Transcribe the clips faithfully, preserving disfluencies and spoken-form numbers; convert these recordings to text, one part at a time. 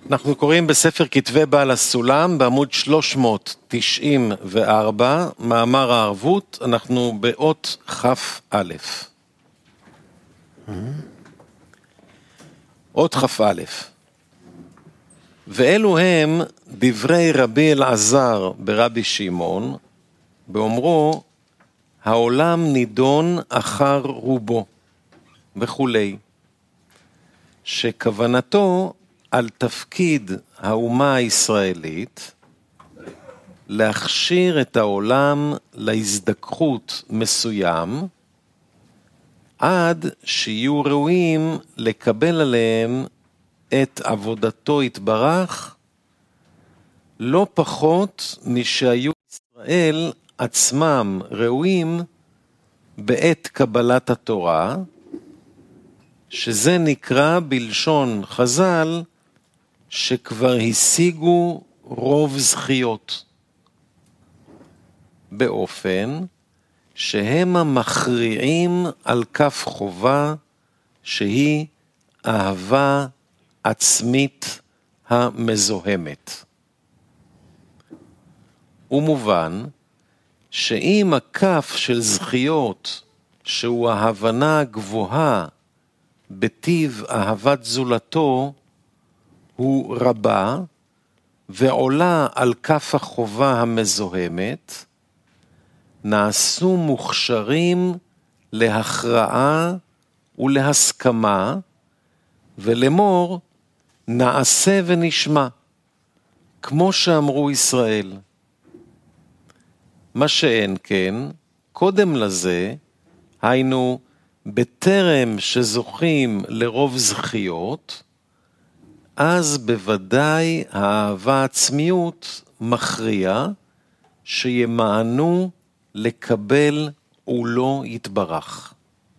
אנחנו קוראים בספר כתבי בעל הסולם בעמוד שלוש מאות תשעים וארבע, מאמר הערבות, אנחנו באות כף א'. אות כף א'. ואלו הם דברי רבי אלעזר ברבי שמעון, באומרו, העולם נידון אחר רובו, וכולי. שכוונתו על תפקיד האומה הישראלית להכשיר את העולם להזדככות מסוים עד שיהיו ראויים לקבל עליהם את עבודתו יתברך לא פחות משהיו ישראל עצמם ראויים בעת קבלת התורה, שזה נקרא בלשון חז"ל שכבר השיגו רוב זכיות, באופן שהם המכריעים על כף חובה שהיא אהבה עצמית המזוהמת. ומובן שאם הכף של זכיות שהוא ההבנה הגבוהה בטיב אהבת זולתו הוא רבה ועולה על כף החובה המזוהמת, נעשו מוכשרים להכרעה ולהסכמה, ולמור נעשה ונשמע, כמו שאמרו ישראל. מה שאין כן, קודם לזה, היינו בטרם שזוכים לרוב זכיות, אז בוודאי האהבה עצמיות מכריע שימענו לקבל ולא יתברך.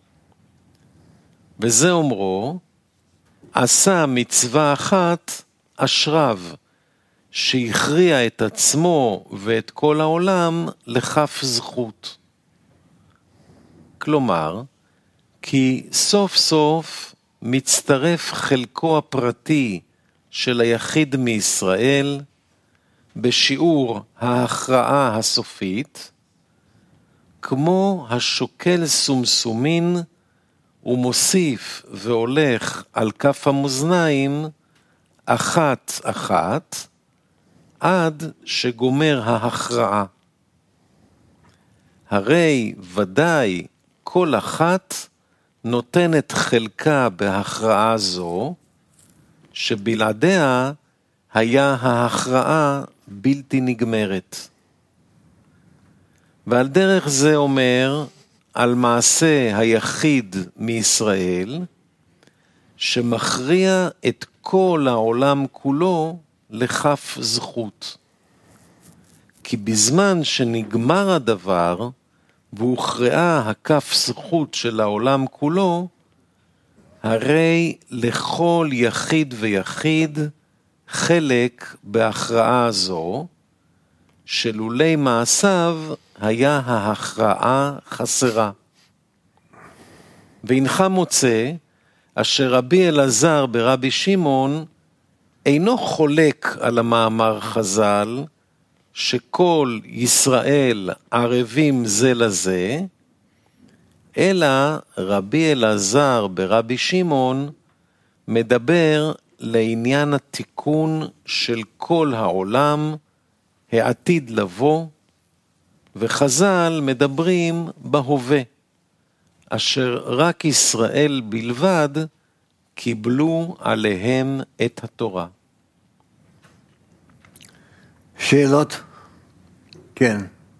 וזה אומרו, עשה מצווה אחת אשריו, שהכריע את עצמו ואת כל העולם לכף זכות. כלומר, כי סוף סוף מצטרף חלקו הפרטי של היחיד מישראל בשיעור ההכרעה הסופית, כמו השוקל סומסומין ומוסיף והולך על כף המאזניים אחת אחת עד שגומר ההכרעה. הרי ודאי כל אחת נותנת חלקה בהכרעה זו, שבלעדיה היה ההכרעה בלתי נגמרת. ועל דרך זה אומר על מעשה היחיד מישראל, שמכריע את כל העולם כולו לכף זכות. כי בזמן שנגמר הדבר, והוכרעה הכף זכות של העולם כולו, הרי לכל יחיד ויחיד חלק בהכרעה זו, שלולי מעשיו היה ההכרעה חסרה. והנך מוצא, אשר רבי אלעזר ברבי שמעון אינו חולק על המאמר חז"ל, שכל ישראל ערבים זה לזה, אלא רבי אלעזר ברבי שמעון מדבר לעניין התיקון של כל העולם, העתיד לבוא, וחז"ל מדברים בהווה, אשר רק ישראל בלבד קיבלו עליהם את התורה. שאלות? כן.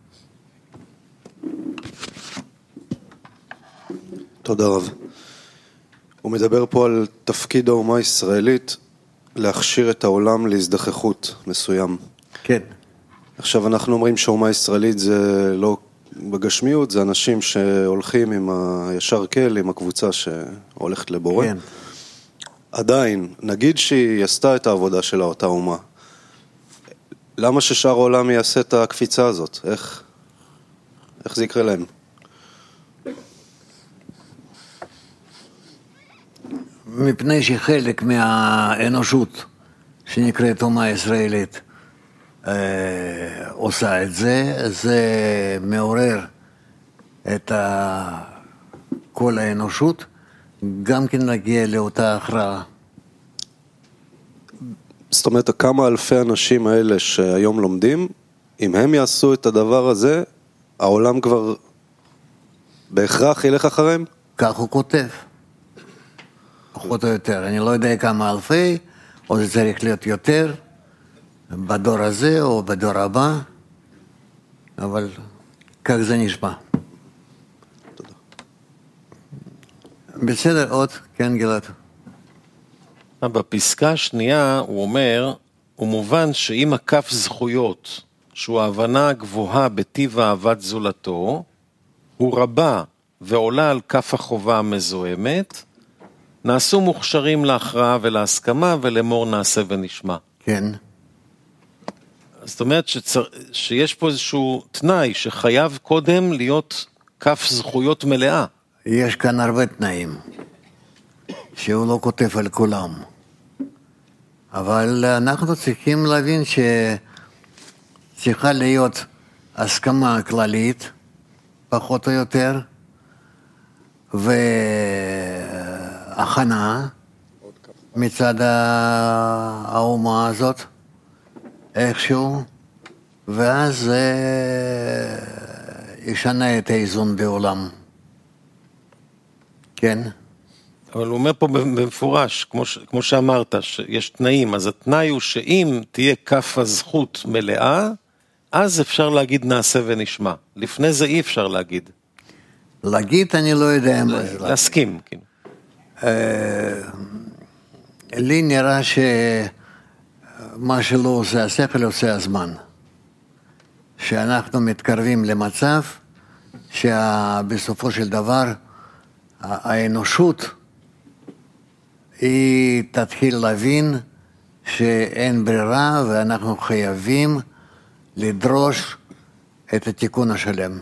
תודה רב. הוא מדבר פה על תפקיד האומה הישראלית להכשיר את העולם להזדככות מסוים. כן. עכשיו אנחנו אומרים שהאומה הישראלית זה לא בגשמיות, זה אנשים שהולכים עם הישר כל, עם הקבוצה שהולכת לבורא. כן. עדיין, נגיד שהיא עשתה את העבודה שלה אותה אומה. למה ששאר העולם יעשה את הקפיצה הזאת? איך, איך זה יקרה להם? מפני שחלק מהאנושות שנקראת אומה ישראלית, עושה את זה, זה מעורר את כל האנושות, גם כן להגיע לאותה הכרעה. זאת אומרת, כמה אלפי אנשים האלה שהיום לומדים, אם הם יעשו את הדבר הזה, העולם כבר בהכרח ילך אחריהם? כך הוא כותב, פחות או יותר. אני לא יודע כמה אלפי, או זה צריך להיות יותר, בדור הזה או בדור הבא, אבל כך זה נשמע. תודה. בסדר, עוד, כן גלעד. בפסקה השנייה הוא אומר, הוא מובן שאם הכף זכויות, שהוא ההבנה הגבוהה בטיב אהבת זולתו, הוא רבה ועולה על כף החובה המזוהמת, נעשו מוכשרים להכרעה ולהסכמה ולמור נעשה ונשמע. כן. זאת אומרת שצר... שיש פה איזשהו תנאי שחייב קודם להיות כף זכויות מלאה. יש כאן הרבה תנאים, שהוא לא כותב על כולם. אבל אנחנו צריכים להבין שצריכה להיות הסכמה כללית, פחות או יותר, והכנה מצד האומה הזאת, איכשהו, ואז זה ישנה את האיזון בעולם. כן? אבל הוא אומר פה במפורש, כמו, ש, כמו שאמרת, שיש תנאים, אז התנאי הוא שאם תהיה כף הזכות מלאה, אז אפשר להגיד נעשה ונשמע. לפני זה אי אפשר להגיד. להגיד אני לא יודע מה זה. להסכים, כן. לי נראה שמה שלא עושה השכל עושה הזמן. שאנחנו מתקרבים למצב שבסופו של דבר האנושות היא תתחיל להבין שאין ברירה ואנחנו חייבים לדרוש את התיקון השלם.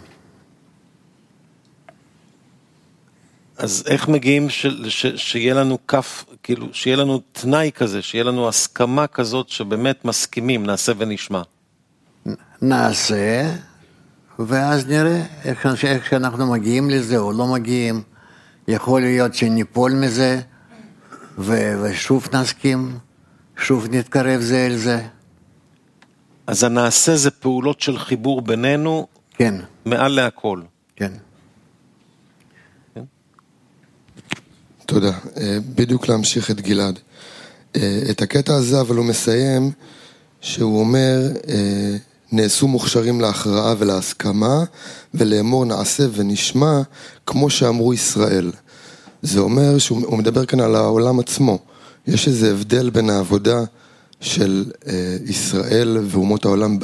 אז איך מגיעים ש, ש, שיהיה לנו כף, כאילו, שיהיה לנו תנאי כזה, שיהיה לנו הסכמה כזאת שבאמת מסכימים, נעשה ונשמע? נעשה, ואז נראה איך, איך שאנחנו מגיעים לזה או לא מגיעים. יכול להיות שניפול מזה, ו, ושוב נסכים, שוב נתקרב זה אל זה. אז הנעשה זה פעולות של חיבור בינינו, כן. מעל להכל. כן. תודה. בדיוק להמשיך את גלעד. את הקטע הזה, אבל הוא מסיים, שהוא אומר, נעשו מוכשרים להכרעה ולהסכמה, ולאמור נעשה ונשמע, כמו שאמרו ישראל. זה אומר שהוא מדבר כאן על העולם עצמו. יש איזה הבדל בין העבודה של ישראל ואומות העולם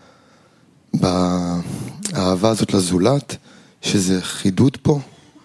באהבה הזאת לזולת, שזה חידוד פה.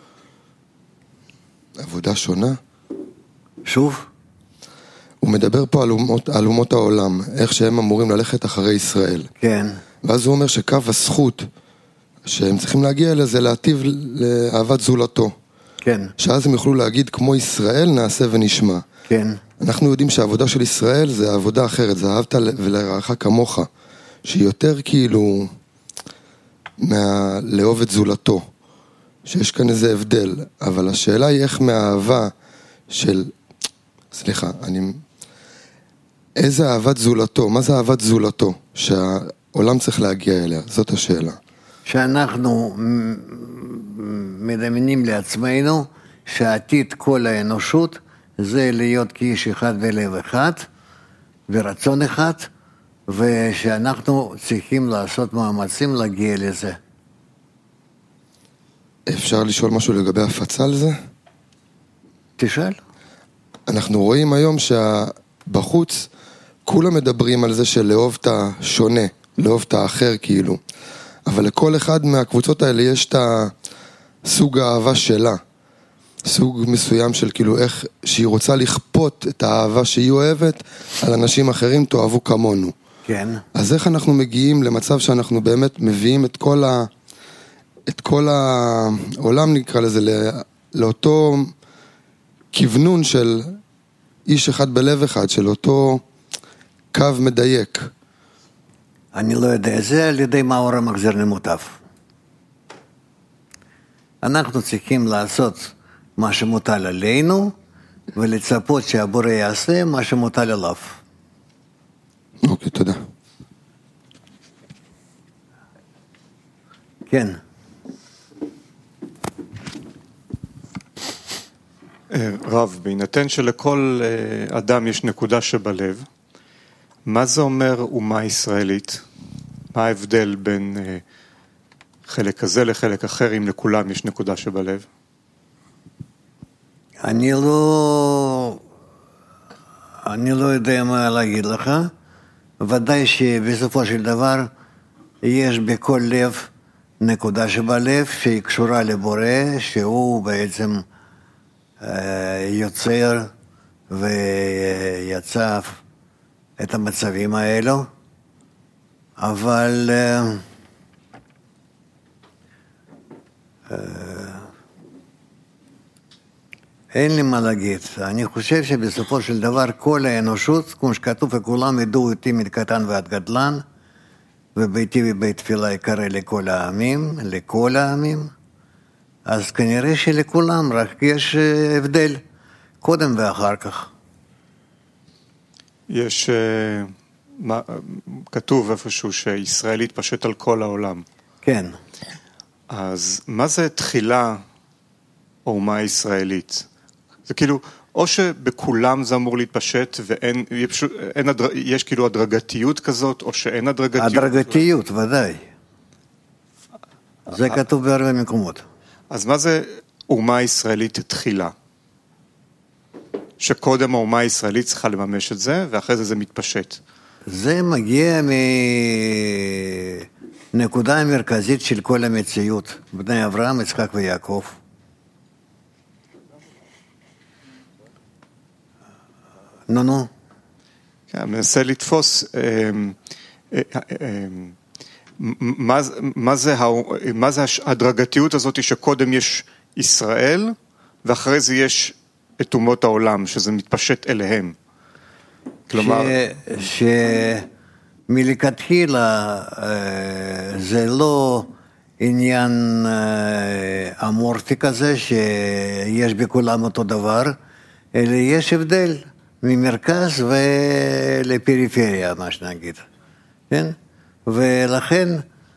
עבודה שונה. שוב? הוא מדבר פה על אומות, על אומות העולם, איך שהם אמורים ללכת אחרי ישראל. כן. ואז הוא אומר שקו הזכות שהם צריכים להגיע אליה זה להטיב לאהבת זולתו. כן. שאז הם יוכלו להגיד כמו ישראל נעשה ונשמע. כן. אנחנו יודעים שהעבודה של ישראל זה עבודה אחרת, זה אהבת ולרעך כמוך, שהיא יותר כאילו מה... לאהוב את זולתו. שיש כאן איזה הבדל, אבל השאלה היא איך מהאהבה של, סליחה, אני, איזה אהבת זולתו, מה זה אהבת זולתו, שהעולם צריך להגיע אליה, זאת השאלה. שאנחנו מדמיינים לעצמנו שעתיד כל האנושות זה להיות כאיש אחד ולב אחד ורצון אחד, ושאנחנו צריכים לעשות מאמצים להגיע לזה. אפשר לשאול משהו לגבי הפצה על זה? תשאל. אנחנו רואים היום שבחוץ כולם מדברים על זה של לאהוב את השונה, לאהוב את האחר כאילו. אבל לכל אחד מהקבוצות האלה יש את הסוג האהבה שלה. סוג מסוים של כאילו איך שהיא רוצה לכפות את האהבה שהיא אוהבת על אנשים אחרים תאהבו כמונו. כן. אז איך אנחנו מגיעים למצב שאנחנו באמת מביאים את כל ה... את כל העולם נקרא לזה, לאותו כיוונון של איש אחד בלב אחד, של אותו קו מדייק. אני לא יודע, זה על ידי מאור המחזיר למוטב. אנחנו צריכים לעשות מה שמוטל עלינו, ולצפות שהבורא יעשה מה שמוטל עליו. אוקיי, תודה. כן. רב, בהינתן שלכל אדם יש נקודה שבלב, מה זה אומר אומה ישראלית? מה ההבדל בין חלק כזה לחלק אחר, אם לכולם יש נקודה שבלב? אני לא, אני לא יודע מה להגיד לך. ודאי שבסופו של דבר יש בכל לב נקודה שבלב שהיא קשורה לבורא, שהוא בעצם יוצר ויצב את המצבים האלו, אבל אין לי מה להגיד. אני חושב שבסופו של דבר כל האנושות, כמו שכתוב, וכולם ידעו אותי מקטן ועד גדלן, וביתי ובית תפילה יקרא לכל העמים, לכל העמים, אז כנראה שלכולם רק יש הבדל, קודם ואחר כך. יש, מה, כתוב איפשהו שישראל התפשט על כל העולם. כן. אז מה זה תחילה אומה הישראלית? זה כאילו, או שבכולם זה אמור להתפשט, ואין, יש, אין, יש כאילו הדרגתיות כזאת, או שאין הדרגתיות. הדרגתיות, ודאי. זה כתוב בהרבה מקומות. אז מה זה אומה הישראלית תחילה? שקודם האומה הישראלית צריכה לממש את זה, ואחרי זה זה מתפשט. זה מגיע מנקודה המרכזית של כל המציאות, בני אברהם, יצחק ויעקב. נו, נו. כן, מנסה לתפוס, מה, מה זה, מה זה הדרגתיות הזאת שקודם יש ישראל, ואחרי זה יש את אומות העולם, שזה מתפשט אליהם. כלומר... ש... שמלכתחילה זה לא עניין אמורפי כזה, שיש בכולם אותו דבר, אלא יש הבדל ממרכז ולפריפריה, מה שנגיד. כן? ולכן,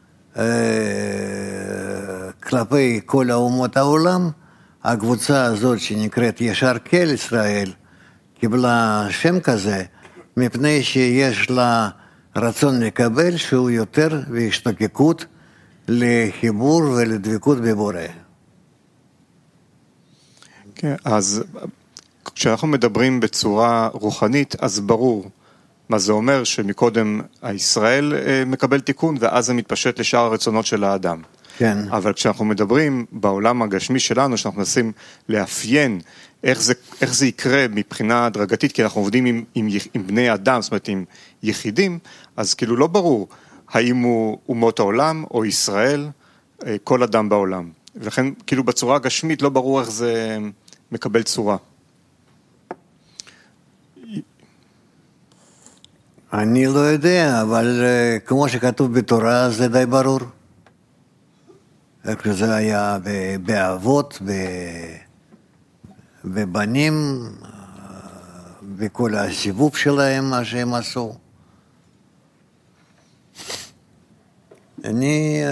כלפי כל האומות העולם, הקבוצה הזאת שנקראת ישר כל ישראל, קיבלה שם כזה, מפני שיש לה רצון לקבל שהוא יותר בהשתוקקות לחיבור ולדבקות בבורא. כן, אז כשאנחנו מדברים בצורה רוחנית, אז ברור מה זה אומר שמקודם הישראל מקבל תיקון, ואז זה מתפשט לשאר הרצונות של האדם. כן. אבל כשאנחנו מדברים בעולם הגשמי שלנו, שאנחנו מנסים לאפיין איך זה, איך זה יקרה מבחינה הדרגתית, כי אנחנו עובדים עם, עם, עם בני אדם, זאת אומרת עם יחידים, אז כאילו לא ברור האם הוא אומות העולם או ישראל, כל אדם בעולם. ולכן כאילו בצורה הגשמית לא ברור איך זה מקבל צורה. אני לא יודע, אבל כמו שכתוב בתורה זה די ברור. איך זה היה באבות, בבנים, בכל הסיבוב שלהם, מה שהם עשו. אני,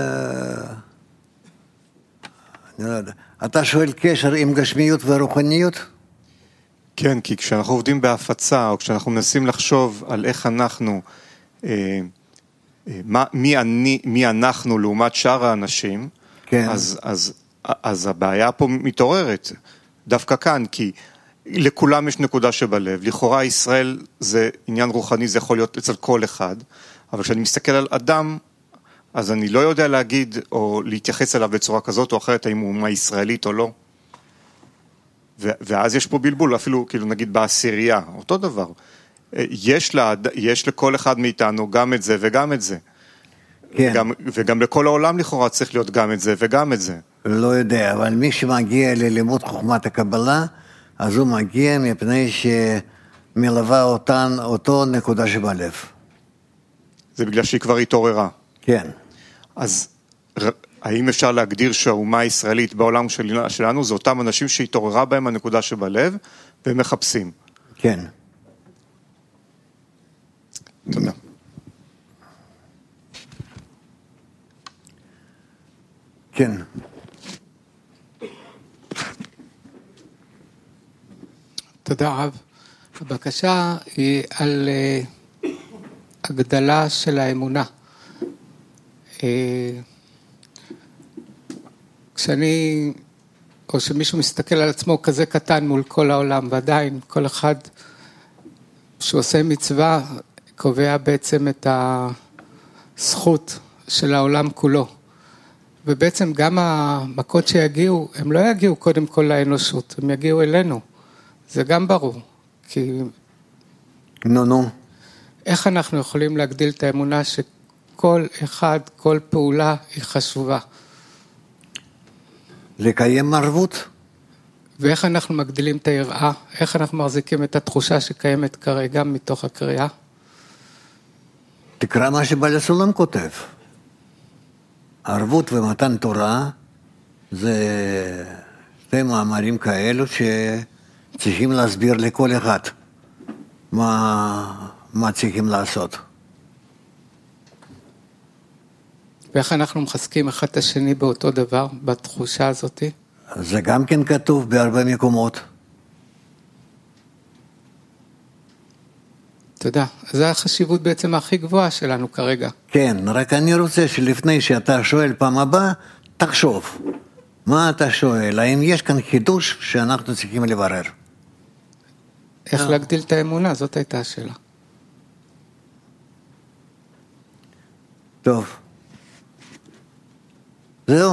אני לא יודע. אתה שואל קשר עם גשמיות ורוחניות? כן, כי כשאנחנו עובדים בהפצה, או כשאנחנו מנסים לחשוב על איך אנחנו, אה, אה, מה, מי, אני, מי אנחנו לעומת שאר האנשים, כן. אז, אז, אז הבעיה פה מתעוררת, דווקא כאן, כי לכולם יש נקודה שבלב, לכאורה ישראל זה עניין רוחני, זה יכול להיות אצל כל אחד, אבל כשאני מסתכל על אדם, אז אני לא יודע להגיד, או להתייחס אליו בצורה כזאת או אחרת, האם הוא אומה ישראלית או לא. ואז יש פה בלבול, אפילו כאילו נגיד בעשירייה, אותו דבר. יש, לה, יש לכל אחד מאיתנו גם את זה וגם את זה. כן. וגם, וגם לכל העולם לכאורה צריך להיות גם את זה וגם את זה. לא יודע, אבל מי שמגיע ללימוד חוכמת הקבלה, אז הוא מגיע מפני מלווה אותן, אותו נקודה שבלב. זה בגלל שהיא כבר התעוררה. כן. אז האם אפשר להגדיר שהאומה הישראלית בעולם שלנו, זה אותם אנשים שהתעוררה בהם הנקודה שבלב, והם מחפשים? כן. תודה. כן. תודה רב. הבקשה היא על uh, הגדלה של האמונה. Uh, כשאני, או שמישהו מסתכל על עצמו כזה קטן מול כל העולם, ועדיין כל אחד שהוא עושה מצווה, קובע בעצם את הזכות של העולם כולו. ובעצם גם המכות שיגיעו, הם לא יגיעו קודם כל לאנושות, הם יגיעו אלינו. זה גם ברור, כי... נו, נו. איך אנחנו יכולים להגדיל את האמונה שכל אחד, כל פעולה היא חשובה? לקיים ערבות. ואיך אנחנו מגדילים את היראה? איך אנחנו מחזיקים את התחושה שקיימת כרגע מתוך הקריאה? תקרא מה שבעל הסולם כותב. ערבות ומתן תורה זה שתי מאמרים כאלו שצריכים להסביר לכל אחד מה, מה צריכים לעשות. ואיך אנחנו מחזקים אחד את השני באותו דבר, בתחושה הזאת? זה גם כן כתוב בהרבה מקומות. תודה. זו החשיבות בעצם הכי גבוהה שלנו כרגע. כן, רק אני רוצה שלפני שאתה שואל פעם הבאה, תחשוב. מה אתה שואל? האם יש כאן חידוש שאנחנו צריכים לברר? איך להגדיל את האמונה? זאת הייתה השאלה. טוב. זהו?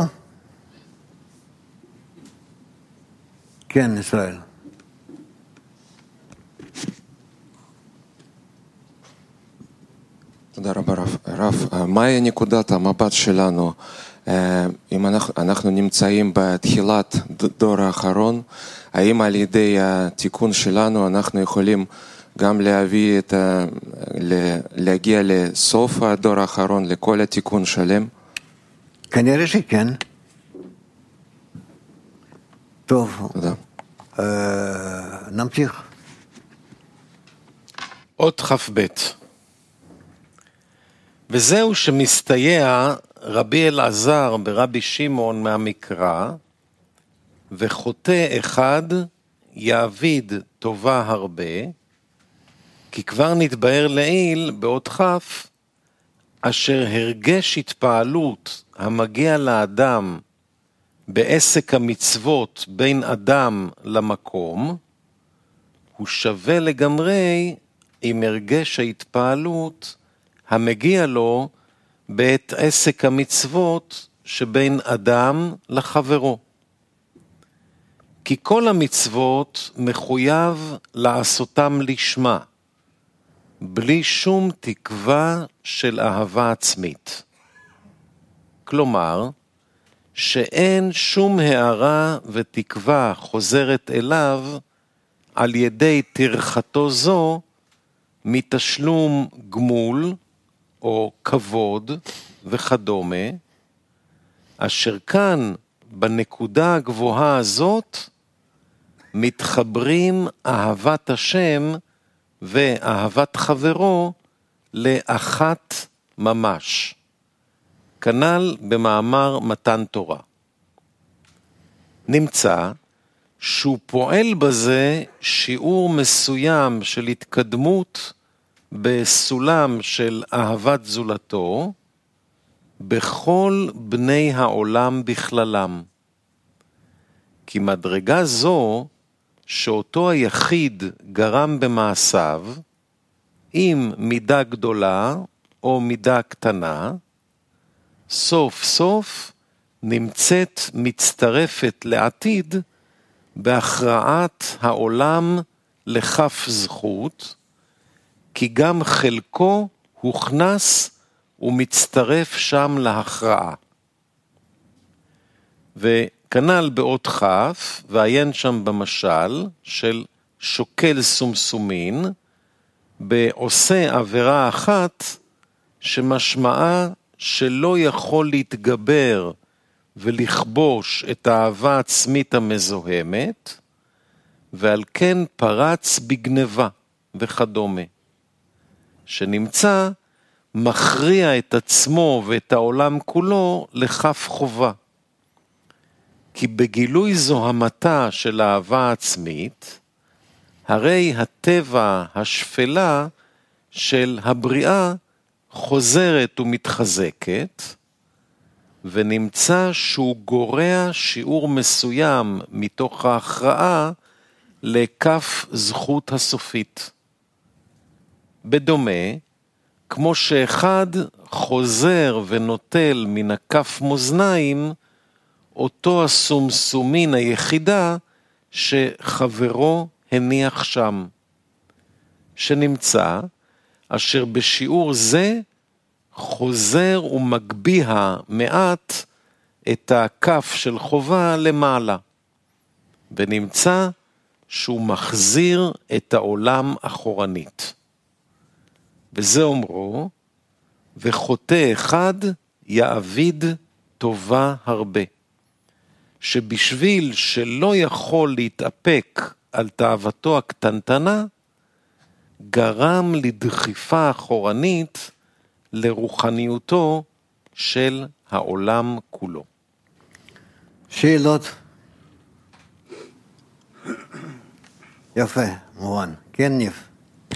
כן, ישראל. תודה רבה רב. רב, מהי נקודת המבט שלנו? אם אנחנו, אנחנו נמצאים בתחילת דור האחרון, האם על ידי התיקון שלנו אנחנו יכולים גם להביא את ה... להגיע לסוף הדור האחרון, לכל התיקון שלם? כנראה שכן. טוב. תודה. נמשיך. עוד כ"ב. וזהו שמסתייע רבי אלעזר ברבי שמעון מהמקרא, וחוטא אחד יעביד טובה הרבה, כי כבר נתבהר לעיל בעוד כף, אשר הרגש התפעלות המגיע לאדם בעסק המצוות בין אדם למקום, הוא שווה לגמרי עם הרגש ההתפעלות המגיע לו בעת עסק המצוות שבין אדם לחברו. כי כל המצוות מחויב לעשותם לשמה, בלי שום תקווה של אהבה עצמית. כלומר, שאין שום הערה ותקווה חוזרת אליו על ידי תרחתו זו מתשלום גמול או כבוד וכדומה, אשר כאן בנקודה הגבוהה הזאת מתחברים אהבת השם ואהבת חברו לאחת ממש. כנ"ל במאמר מתן תורה. נמצא שהוא פועל בזה שיעור מסוים של התקדמות בסולם של אהבת זולתו בכל בני העולם בכללם. כי מדרגה זו שאותו היחיד גרם במעשיו, עם מידה גדולה או מידה קטנה, סוף סוף נמצאת מצטרפת לעתיד בהכרעת העולם לכף זכות, כי גם חלקו הוכנס ומצטרף שם להכרעה. וכנ"ל באות כף, ועיין שם במשל של שוקל סומסומין, בעושה עבירה אחת שמשמעה שלא יכול להתגבר ולכבוש את האהבה העצמית המזוהמת, ועל כן פרץ בגנבה וכדומה. שנמצא מכריע את עצמו ואת העולם כולו לכף חובה. כי בגילוי זוהמתה של האהבה העצמית, הרי הטבע השפלה של הבריאה חוזרת ומתחזקת, ונמצא שהוא גורע שיעור מסוים מתוך ההכרעה לכף זכות הסופית. בדומה, כמו שאחד חוזר ונוטל מן הכף מאזניים, אותו הסומסומין היחידה שחברו הניח שם, שנמצא אשר בשיעור זה חוזר ומגביה מעט את הכף של חובה למעלה, ונמצא שהוא מחזיר את העולם אחורנית. וזה אומרו, וחוטא אחד יעביד טובה הרבה, שבשביל שלא יכול להתאפק על תאוותו הקטנטנה, גרם לדחיפה אחורנית לרוחניותו של העולם כולו. שאלות? יפה, מובן. כן, ניף.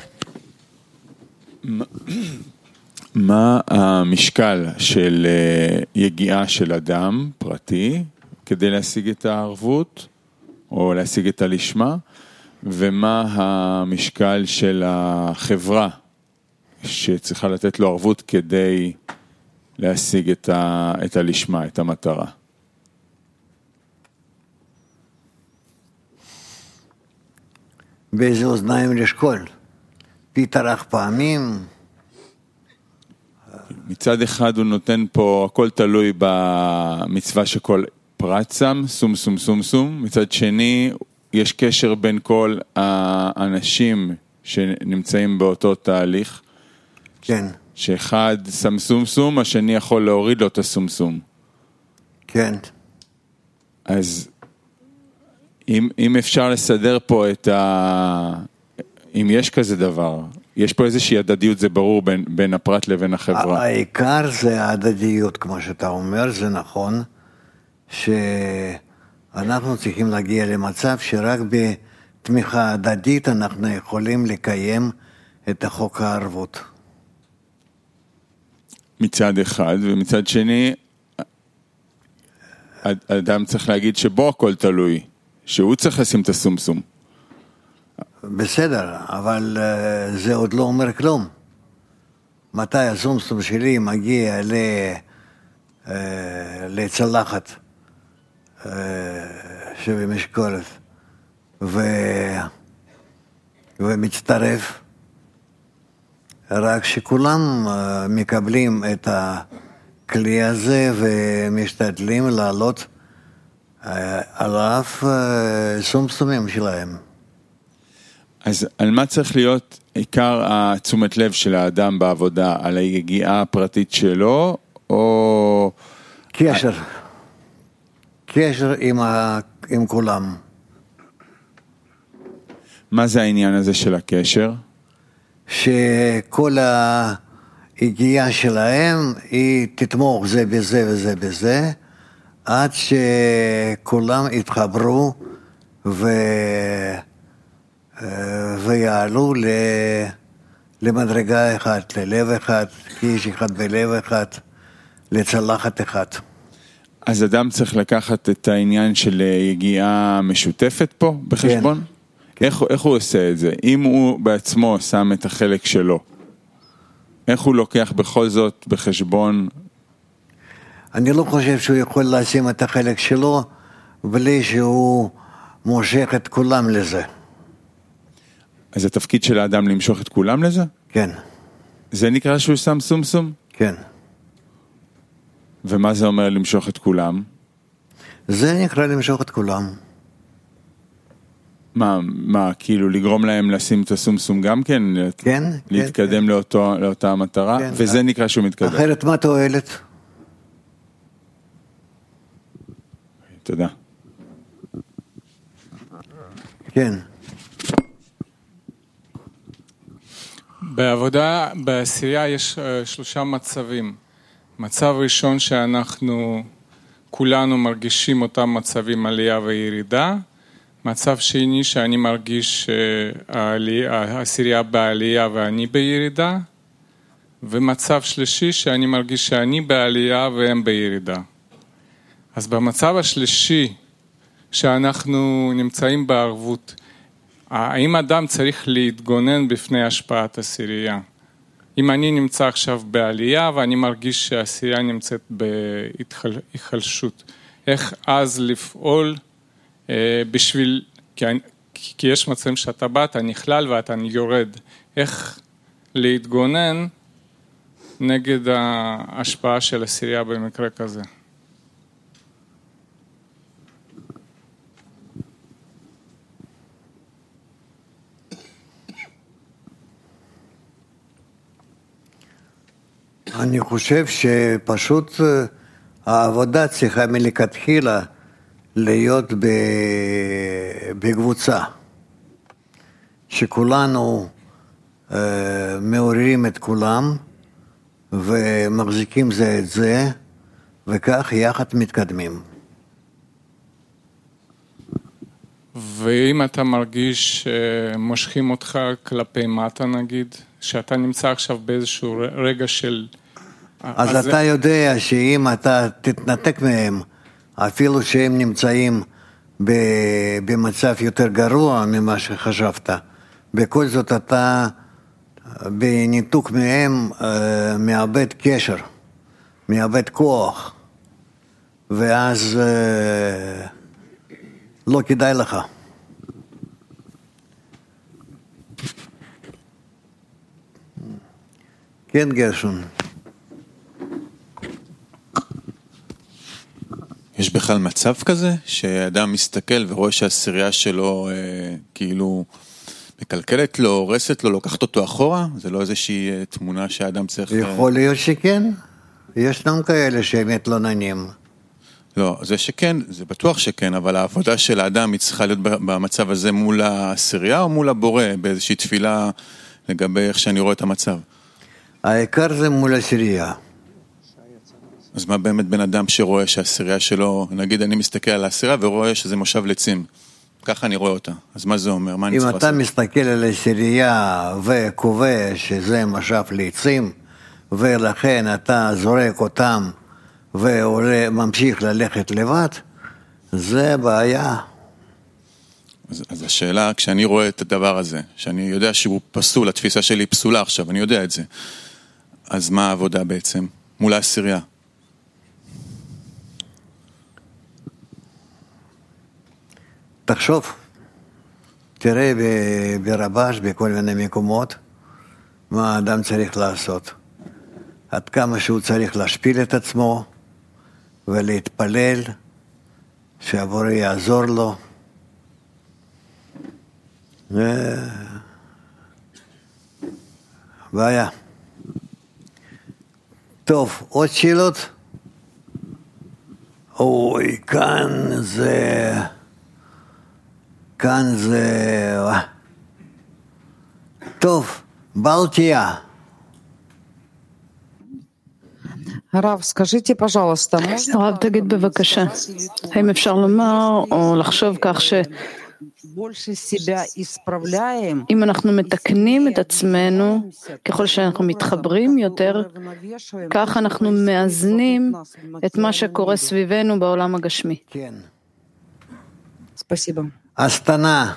מה המשקל של יגיעה של אדם פרטי כדי להשיג את הערבות או להשיג את הלשמה, ומה המשקל של החברה שצריכה לתת לו ערבות כדי להשיג את, ה, את הלשמה, את המטרה? באיזה אוזניים לשקול? פיתרח פעמים? מצד אחד הוא נותן פה, הכל תלוי במצווה שכל פרט שם, סום סום סום סום. מצד שני, יש קשר בין כל האנשים שנמצאים באותו תהליך. כן. שאחד שם סום סום, השני יכול להוריד לו את הסום סום. כן. אז אם, אם אפשר לסדר פה את ה... אם יש כזה דבר, יש פה איזושהי הדדיות, זה ברור בין, בין הפרט לבין החברה. העיקר זה ההדדיות, כמו שאתה אומר, זה נכון, שאנחנו צריכים להגיע למצב שרק בתמיכה הדדית אנחנו יכולים לקיים את החוק הערבות. מצד אחד, ומצד שני, האדם צריך להגיד שבו הכל תלוי, שהוא צריך לשים את הסומסום. בסדר, אבל uh, זה עוד לא אומר כלום. מתי הסומסום שלי מגיע ל, uh, לצלחת uh, שבמשקולת ו, ומצטרף, רק שכולם uh, מקבלים את הכלי הזה ומשתדלים לעלות uh, על אף uh, סומסומים שלהם. אז על מה צריך להיות עיקר התשומת לב של האדם בעבודה? על היגיעה הפרטית שלו, או... קשר. קשר עם, ה... עם כולם. מה זה העניין הזה של הקשר? שכל היגיעה שלהם היא תתמוך זה בזה וזה בזה, עד שכולם יתחברו ו... ויעלו למדרגה אחת, ללב אחד, כאיש אחד בלב אחד, לצלחת אחת. אז אדם צריך לקחת את העניין של יגיעה משותפת פה בחשבון? כן. איך, איך הוא עושה את זה? אם הוא בעצמו שם את החלק שלו, איך הוא לוקח בכל זאת בחשבון? אני לא חושב שהוא יכול לשים את החלק שלו בלי שהוא מושך את כולם לזה. אז התפקיד של האדם למשוך את כולם לזה? כן. זה נקרא שהוא שם סום סום? כן. ומה זה אומר למשוך את כולם? זה נקרא למשוך את כולם. מה, מה, כאילו לגרום להם לשים את הסומסום גם כן? כן. להתקדם כן, לאותו, לאותה המטרה? כן. וזה נקרא שהוא מתקדם. אחרת מה תועלת? תודה. כן. בעבודה, בעשייה יש uh, שלושה מצבים. מצב ראשון שאנחנו כולנו מרגישים אותם מצבים עלייה וירידה. מצב שני שאני מרגיש שהעשירייה בעלייה ואני בירידה. ומצב שלישי שאני מרגיש שאני בעלייה והם בירידה. אז במצב השלישי שאנחנו נמצאים בערבות, האם אדם צריך להתגונן בפני השפעת עשירייה? אם אני נמצא עכשיו בעלייה ואני מרגיש שהעשירייה נמצאת בהיחלשות, איך אז לפעול אה, בשביל, כי, כי יש מצבים שאתה בא, אתה נכלל ואתה יורד, איך להתגונן נגד ההשפעה של עשירייה במקרה כזה? אני חושב שפשוט העבודה צריכה מלכתחילה להיות בקבוצה, שכולנו מעוררים את כולם ומחזיקים זה את זה, וכך יחד מתקדמים. ואם אתה מרגיש שמושכים אותך כלפי מטה נגיד, שאתה נמצא עכשיו באיזשהו רגע של... אז, אז אתה זה... יודע שאם אתה תתנתק מהם, אפילו שהם נמצאים במצב יותר גרוע ממה שחשבת, בכל זאת אתה בניתוק מהם מאבד קשר, מאבד כוח, ואז לא כדאי לך. כן, גרשון. יש בכלל מצב כזה שאדם מסתכל ורואה שהעשירייה שלו אה, כאילו מקלקלת לו, הורסת לו, לוקחת אותו אחורה? זה לא איזושהי אה, תמונה שהאדם צריך... יכול להיות שכן. ישנם כאלה שהם מתלוננים. לא, זה שכן, זה בטוח שכן, אבל העבודה של האדם היא צריכה להיות במצב הזה מול העשירייה או מול הבורא, באיזושהי תפילה לגבי איך שאני רואה את המצב? העיקר זה מול העשירייה. אז מה באמת בן אדם שרואה שהעשירייה שלו, נגיד אני מסתכל על העשירייה ורואה שזה מושב לצים, ככה אני רואה אותה, אז מה זה אומר? מה אני צריך לעשות? אם אתה מסתכל על העשירייה וקובע שזה מושב לצים, ולכן אתה זורק אותם וממשיך ללכת לבד, זה בעיה. אז, אז השאלה, כשאני רואה את הדבר הזה, שאני יודע שהוא פסול, התפיסה שלי פסולה עכשיו, אני יודע את זה, אז מה העבודה בעצם? מול העשירייה. תחשוב, תראה ברבש, בכל מיני מקומות, מה האדם צריך לעשות. עד כמה שהוא צריך להשפיל את עצמו, ולהתפלל, שהבורא יעזור לו. ו... בעיה. טוב, עוד שאלות? אוי, כאן זה... כאן זה... טוב, בלטיה. הרב, скажите, пожалуйста, הרב, תגיד בבקשה, האם אפשר לומר או לחשוב כך ש... אם אנחנו מתקנים את עצמנו, ככל שאנחנו מתחברים יותר, כך אנחנו מאזנים את מה שקורה סביבנו בעולם הגשמי. כן. спасибо. אסתנה.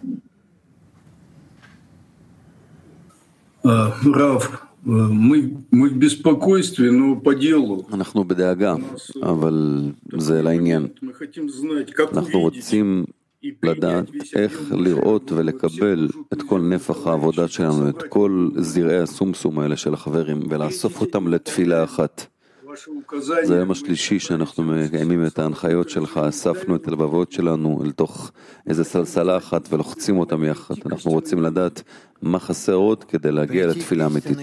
רב, мы в беспокойстве, но по делу. אנחנו בדאגה, אבל זה לעניין. אנחנו רוצים לדעת איך לראות ולקבל את כל נפח העבודה שלנו, את כל זרעי הסומסום האלה של החברים, ולאסוף אותם לתפילה אחת. זה היום השלישי שאנחנו מקיימים את ההנחיות שלך, אספנו את הלבבות שלנו אל תוך איזה סלסלה אחת ולוחצים אותם יחד. אנחנו רוצים לדעת מה חסר עוד כדי להגיע לתפילה אמיתית.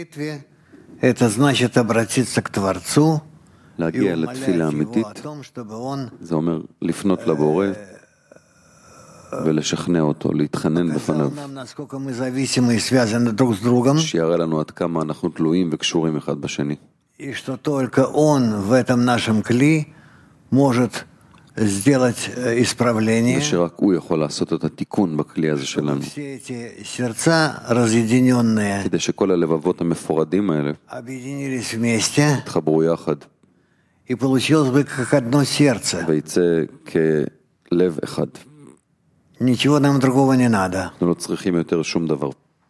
להגיע לתפילה אמיתית, זה אומר לפנות לבורא ולשכנע אותו, להתחנן בפניו, שיראה לנו עד כמה אנחנו תלויים וקשורים אחד בשני. ושרק הוא יכול לעשות את התיקון בכלי הזה שלנו, כדי שכל הלבבות המפורדים האלה יתחברו יחד ויצא כלב אחד. אנחנו לא צריכים יותר שום דבר.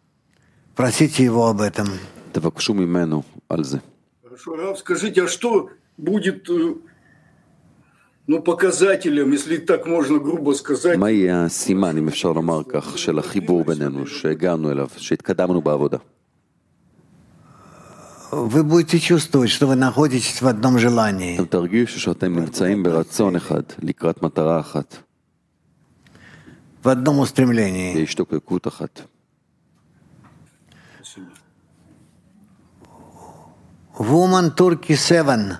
תבקשו ממנו על זה. Скажите, а что будет, ну, показателем, если так можно грубо сказать? מה יהיה הסימן, אם אפשר לומר כך, של החיבור בינינו, שהגענו אליו, שהתקדמנו בעבודה? אתם תרגישו שאתם נמצאים ברצון אחד, לקראת מטרה אחת. בהשתוקקות אחת. Woman Turkey seven.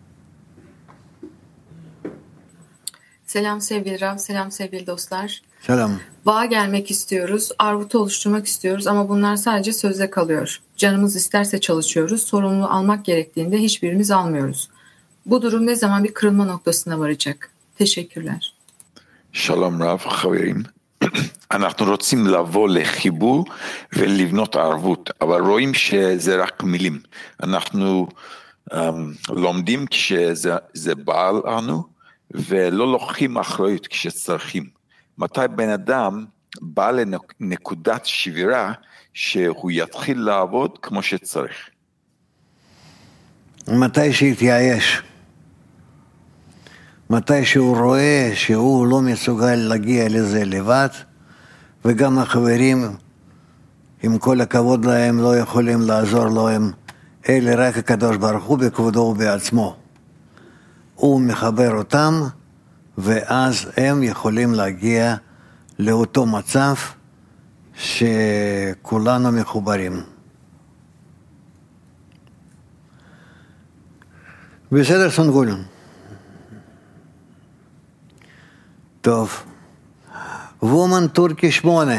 Selam sevgili Rab, selam sevgili dostlar. Selam. Bağa gelmek istiyoruz, arvutu oluşturmak istiyoruz ama bunlar sadece sözde kalıyor. Canımız isterse çalışıyoruz, sorumluluğu almak gerektiğinde hiçbirimiz almıyoruz. Bu durum ne zaman bir kırılma noktasına varacak? Teşekkürler. Shalom Rav, חברים. אנחנו רוצים לבוא לחיבור ולבנות ערבות, אבל רואים שזה רק מילים. אנחנו um, לומדים כשזה בא לנו, ולא לוקחים אחריות כשצריכים. מתי בן אדם בא לנקודת שבירה, שהוא יתחיל לעבוד כמו שצריך? מתי שיתייאש. מתי שהוא רואה שהוא לא מסוגל להגיע לזה לבד, וגם החברים, עם כל הכבוד להם, לא יכולים לעזור להם, אלא רק הקדוש ברוך הוא בכבודו ובעצמו. הוא מחבר אותם, ואז הם יכולים להגיע לאותו מצב שכולנו מחוברים. בסדר סונגול. טוב. וומן טורקי שמונה.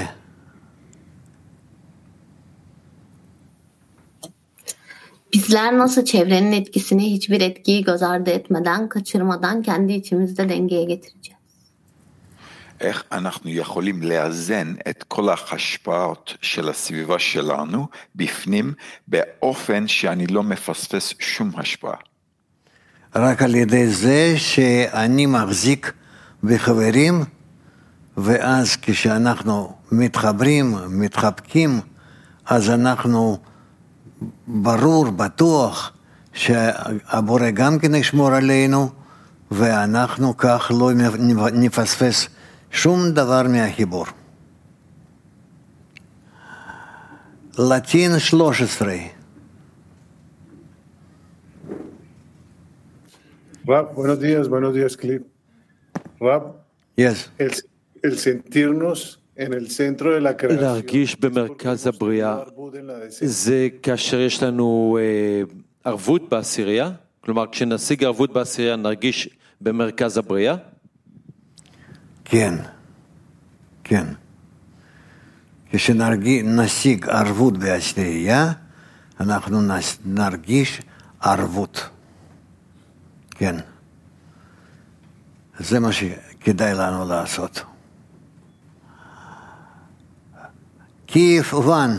Bizler nasıl çevrenin etkisini hiçbir etkiyi göz ardı etmeden, kaçırmadan kendi içimizde dengeye getireceğiz? איך אנחנו יכולים לאזן את כל ההשפעות של הסביבה שלנו בפנים באופן שאני לא מפספס שום השפעה? רק על ידי זה שאני מחזיק בחברים, ואז כשאנחנו מתחברים, מתחבקים, אז אנחנו ברור, בטוח, שהבורא גם כן ישמור עלינו, ואנחנו כך לא נפספס שום דבר מהחיבור. לטין שלוש עשרה. Rab, buenos días, buenos días, Clip. Rab, yes. el, el sentirnos en el centro de la creación. להרגיש במרכז הבריאה, זה כאשר יש לנו ערבות בעשירייה? כלומר, כשנשיג ערבות בעשירייה, נרגיש במרכז הבריאה? כן, כן. כשנשיג ערבות בעשירייה, אנחנו נרגיש ערבות. כן. זה מה שכדאי לנו לעשות. Киев, Ван.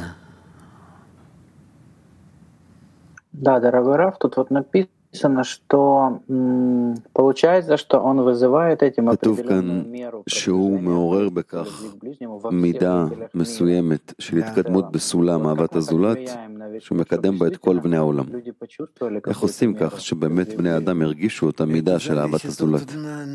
Да, дорогой Рав, тут вот написано, что м, получается, что он вызывает этим определенную меру שהוא מעורר בכך מידה מסוימת של התקדמות בסולם אהבת הזולת, שהוא מקדם בה את כל בני העולם. איך עושים כך שבאמת בני האדם הרגישו את המידה של אהבת הזולת?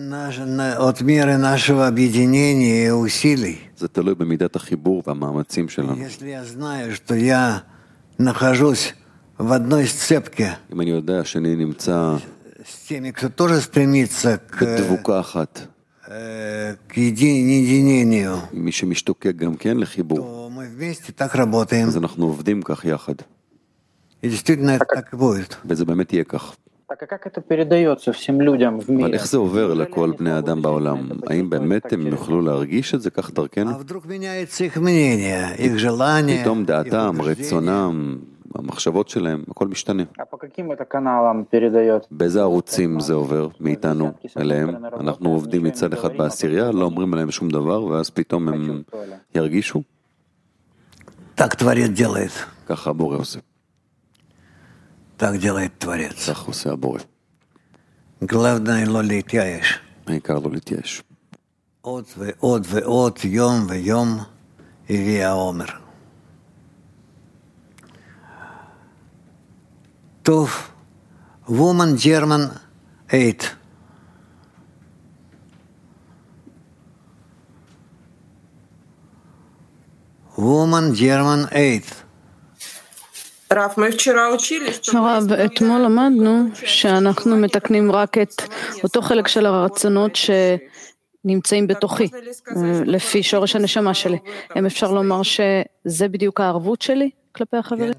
זה תלוי במידת החיבור והמאמצים שלנו. в одной сцепке אם אני יודע שאני нמצא с теми, кто тоже стремится к, בדבוקה אחת, к единению, מי שמשתוקק גם כן לחיבור, то мы вместе так работаем. אז אנחנו עובדים כך יחד. И действительно это так и будет. וזה באמת יהיה כך. Так а как это передается всем людям в אבל мире? איך זה עובר לכל בני האדם בעולם? האם באמת הם יוכלו להרגיש את זה כך דרכנו? А вдруг меняется их мнение, их желание, פתאום их דעתם, убеждения. רצונם, המחשבות שלהם, הכל משתנה. А по каким это каналам передается? באיזה ערוצים זה עובר מאיתנו אליהם? אנחנו עובדים מצד אחד בעשירייה, לא אומרים עליהם שום דבר, ואז פתאום הם ירגישו? Так Творец делает. ככה הבורא עושה. Так делает Творец. כך עושה הבורא. Главное לא להתייאש. העיקר לא להתייאש. עוד ועוד ועוד, יום ויום, הביא העומר. טוב, Woman German eight. Woman German eight. הרב, אתמול למדנו שאנחנו מתקנים רק את אותו חלק של הרצונות שנמצאים בתוכי, לפי שורש הנשמה שלי. אם אפשר לומר שזה בדיוק הערבות שלי כלפי החברים?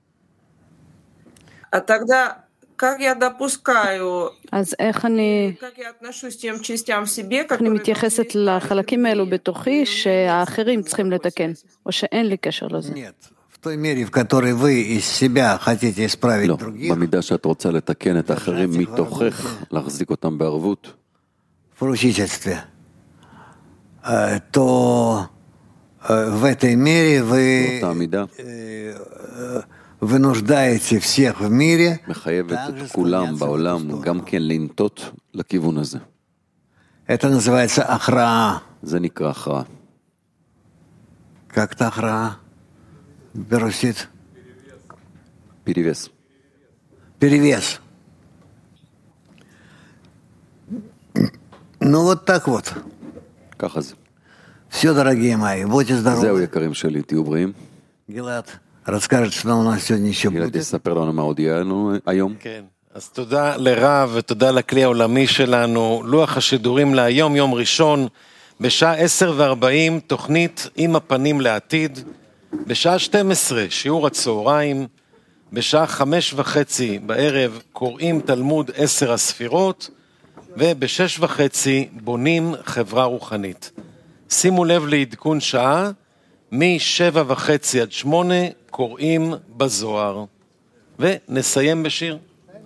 אז איך אני, איך אני מתייחסת לחלקים האלו בתוכי שהאחרים צריכים לתקן, או שאין לי קשר לזה? В той мере, в которой вы из себя хотите исправить לא, других, במידה שאת רוצה לתקן את האחרים מתוכך, להחזיק אותם בערבות, в поручительстве, э, то э, в этой мере вы באותה מידה, э, вынуждаете всех в мире מחייבת את כולם בעולם גם כן לנטות לכיוון הזה. Это называется הכרעה. זה נקרא הכרעה. Как-то הכרעה ברוסית? перевес. Перевес. Ну вот так вот. ככה זה. Все, дорогие мои, будьте זהו здоровы. יקרים שלי, תהיו бриим. Гилад расскажет, что у нас сегодня еще גלעד будет. יספר לנו מה עוד יהיה לנו היום. כן, אז תודה לרב ותודה לכלי העולמי שלנו. לוח השידורים להיום, יום ראשון, בשעה עשר וארבעים, תוכנית עם הפנים לעתיד. בשעה שתים עשרה, שיעור הצהריים. בשעה חמש וחצי בערב, קוראים תלמוד עשר הספירות. ובשש וחצי, בונים חברה רוחנית. שימו לב לעדכון שעה. משבע וחצי עד שמונה קוראים בזוהר. ונסיים בשיר.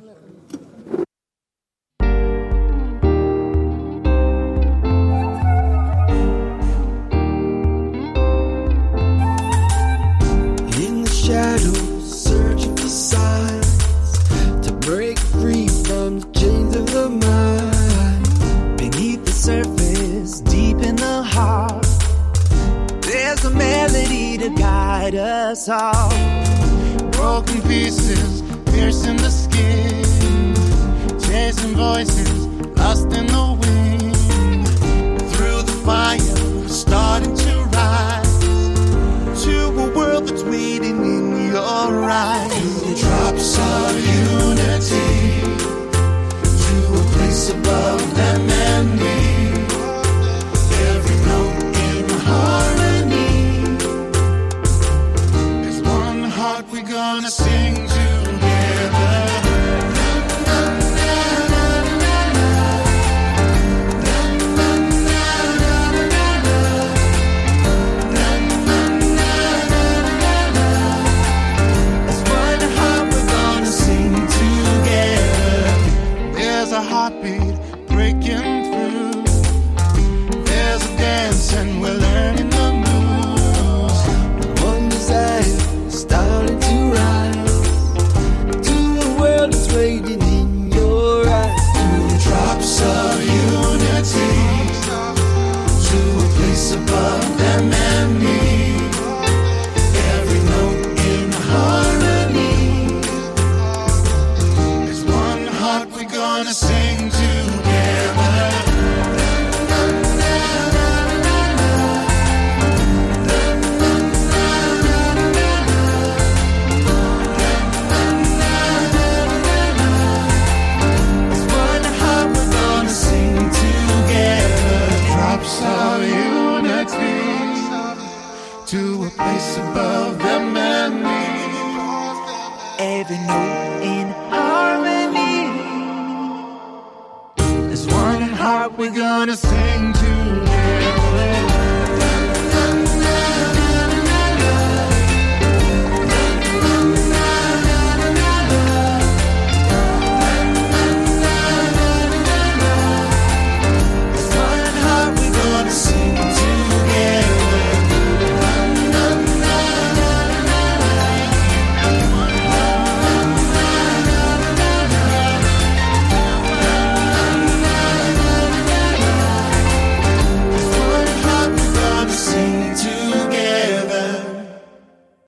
In the shadows, searching for signs to break free from the chains of the mind. Beneath the surface, deep in the heart, there's a melody to guide us all. Broken pieces, piercing the skin, chasing voices, lost in the wind. Through the fire, starting to rise to a world that's waiting in your eyes. To the drops of unity, to a place above them and me. Every note in harmony. There's one heart we're gonna sing together. There's one heart we're gonna sing together. There's a heartbeat breaking through. There's a dance and we're learning the moves. One desire starting to rise. every note in harmony. As one heart we're gonna sing